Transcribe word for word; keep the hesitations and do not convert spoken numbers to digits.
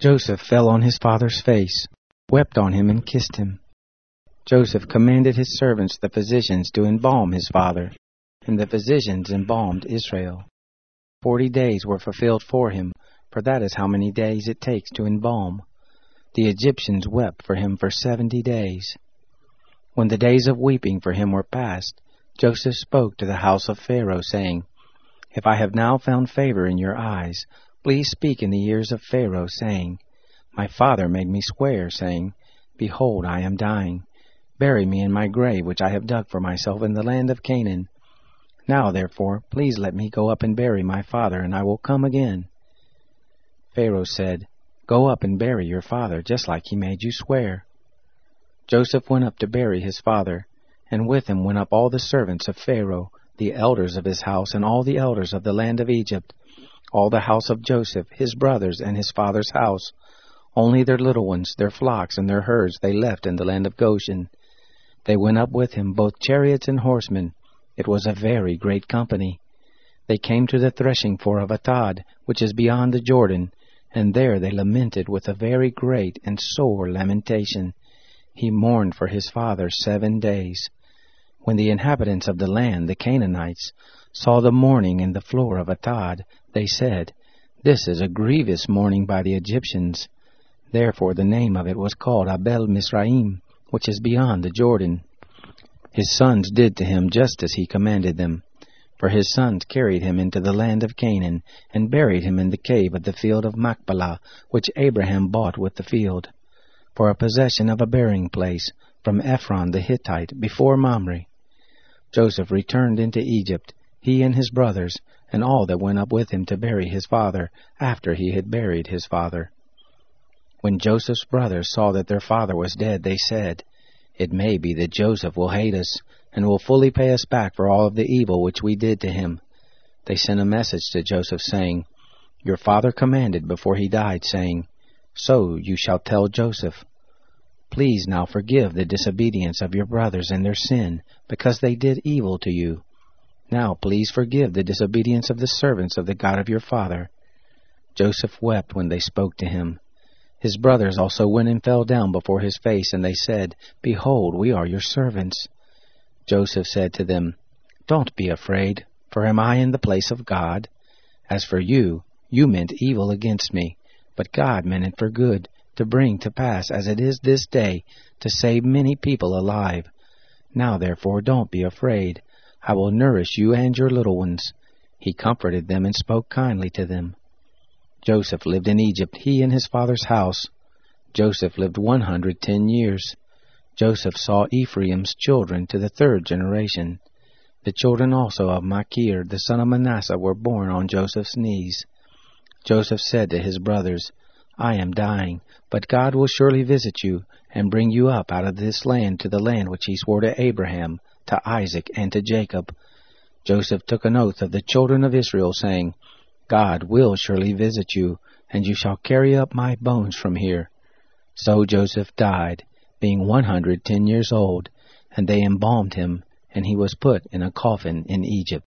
Joseph fell on his father's face, wept on him, and kissed him. Joseph commanded his servants, the physicians, to embalm his father, and the physicians embalmed Israel. Forty days were fulfilled for him, for that is how many days it takes to embalm. The Egyptians wept for him for seventy days. When the days of weeping for him were past, Joseph spoke to the house of Pharaoh, saying, If I have now found favor in your eyes, please speak in the ears of Pharaoh, saying, My father made me swear, saying, Behold, I am dying. Bury me in my grave, which I have dug for myself in the land of Canaan. Now, therefore, please let me go up and bury my father, and I will come again. Pharaoh said, Go up and bury your father, just like he made you swear. Joseph went up to bury his father, and with him went up all the servants of Pharaoh, the elders of his house, and all the elders of the land of Egypt, all the house of Joseph, his brothers, and his father's house. Only their little ones, their flocks, and their herds they left in the land of Goshen. They went up with him, both chariots and horsemen. It was a very great company. They came to the threshing floor of Atad, which is beyond the Jordan, and there they lamented with a very great and sore lamentation. He mourned for his father seven days. When the inhabitants of the land, the Canaanites, saw the mourning in the floor of Atad, they said, This is a grievous mourning by the Egyptians. Therefore the name of it was called Abel Mizraim, which is beyond the Jordan. His sons did to him just as he commanded them. For his sons carried him into the land of Canaan, and buried him in the cave of the field of Machpelah, which Abraham bought with the field, for a possession of a burying place, from Ephron the Hittite, before Mamre. Joseph returned into Egypt, he and his brothers, and all that went up with him to bury his father, after he had buried his father. When Joseph's brothers saw that their father was dead, they said, It may be that Joseph will hate us, and will fully pay us back for all of the evil which we did to him. They sent a message to Joseph, saying, Your father commanded before he died, saying, So you shall tell Joseph, Please now forgive the disobedience of your brothers and their sin, because they did evil to you. Now please forgive the disobedience of the servants of the God of your father. Joseph wept when they spoke to him. His brothers also went and fell down before his face, and they said, Behold, we are your servants. Joseph said to them, Don't be afraid, for am I in the place of God? As for you, you meant evil against me, but God meant it for good, to bring to pass, as it is this day, to save many people alive. Now therefore don't be afraid. I will nourish you and your little ones. He comforted them and spoke kindly to them. Joseph lived in Egypt, he and his father's house. Joseph lived one hundred ten years. Joseph saw Ephraim's children to the third generation. The children also of Machir, the son of Manasseh, were born on Joseph's knees. Joseph said to his brothers, I am dying, but God will surely visit you, and bring you up out of this land to the land which he swore to Abraham, to Isaac, and to Jacob. Joseph took an oath of the children of Israel, saying, God will surely visit you, and you shall carry up my bones from here. So Joseph died, being one hundred ten years old, and they embalmed him, and he was put in a coffin in Egypt.